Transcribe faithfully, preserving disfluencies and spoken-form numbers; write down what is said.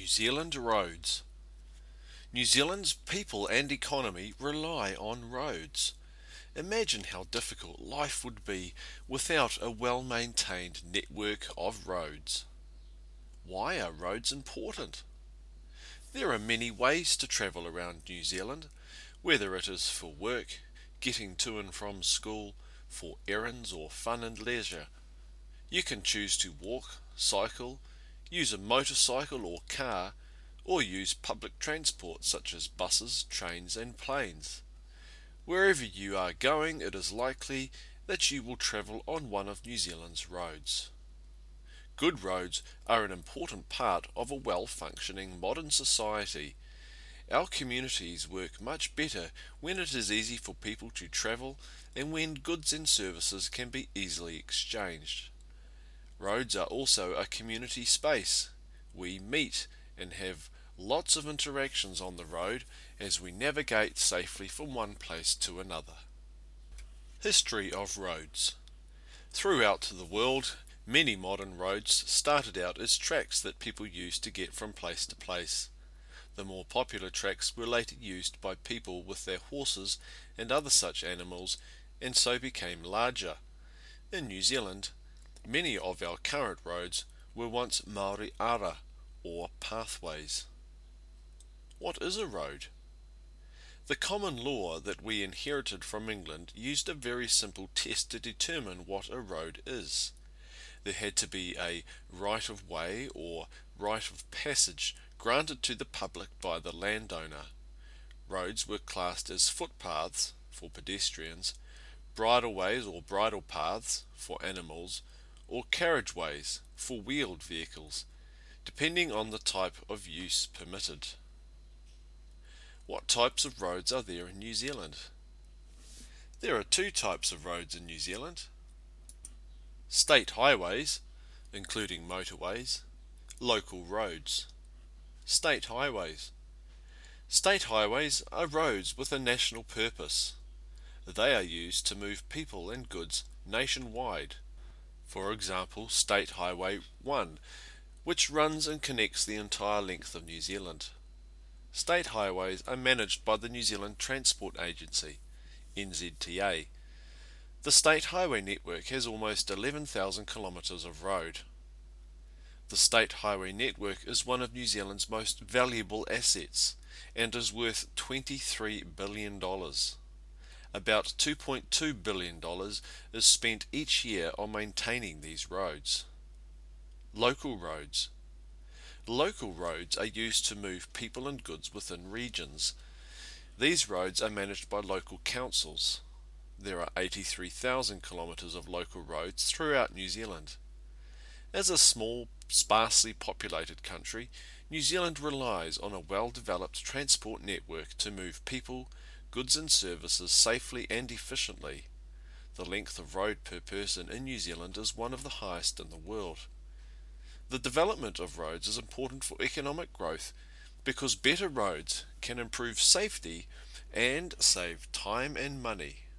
New Zealand roads. New Zealand's people and economy rely on roads. Imagine how difficult life would be without a well-maintained network of roads. Why are roads important? There are many ways to travel around New Zealand, whether it is for work, getting to and from school, for errands or fun and leisure. You can choose to walk, cycle, use a motorcycle or car, or use public transport such as buses, trains and planes. Wherever you are going, it is likely that you will travel on one of New Zealand's roads. Good roads are an important part of a well-functioning modern society. Our communities work much better when it is easy for people to travel and when goods and services can be easily exchanged. Roads are also a community space. We meet and have lots of interactions on the road as we navigate safely from one place to another. History of roads. Throughout the world, many modern roads started out as tracks that people used to get from place to place. The more popular tracks were later used by people with their horses and other such animals and so became larger. In New Zealand, many of our current roads were once Māori ara, or pathways. What is a road? The common law that we inherited from England used a very simple test to determine what a road is. There had to be a right of way or right of passage granted to the public by the landowner. Roads were classed as footpaths for pedestrians, bridleways or bridle paths for animals, or carriageways for wheeled vehicles, depending on the type of use permitted. What types of roads are there in New Zealand? There are two types of roads in New Zealand. State highways, including motorways, local roads. State highways. State highways are roads with a national purpose. They are used to move people and goods nationwide. For example, State Highway one, which runs and connects the entire length of New Zealand. State highways are managed by the New Zealand Transport Agency, N Z T A. The State Highway network has almost eleven thousand kilometres of road. The State Highway network is one of New Zealand's most valuable assets and is worth twenty-three billion dollars. About two point two billion dollars is spent each year on maintaining these roads. Local roads. Local roads are used to move people and goods within regions. These roads are managed by local councils. There are eighty-three thousand kilometres of local roads throughout New Zealand. As a small, sparsely populated country, New Zealand relies on a well-developed transport network to move people, goods and services safely and efficiently. The length of road per person in New Zealand is one of the highest in the world. The development of roads is important for economic growth because better roads can improve safety and save time and money.